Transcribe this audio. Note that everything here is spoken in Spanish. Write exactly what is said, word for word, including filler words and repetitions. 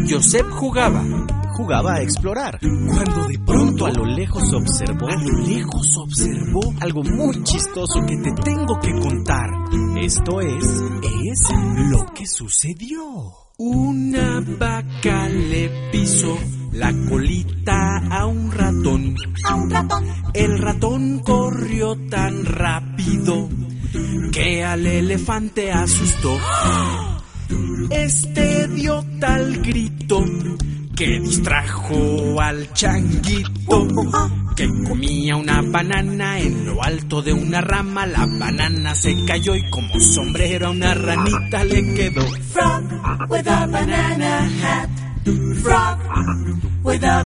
Joseph jugaba. Jugaba a explorar. Cuando de pronto A lo lejos observó. A lo lejos observó algo muy chistoso que te tengo que contar. Esto es... Es lo que sucedió. Una vaca le pisó la colita a un ratón. A un ratón. El ratón corrió tan rápido que al elefante asustó. Este dio tal grito que distrajo al changuito, que comía una banana en lo alto de una rama. La banana se cayó y como sombrero a una ranita le quedó. Frog with a banana hat. Frog with a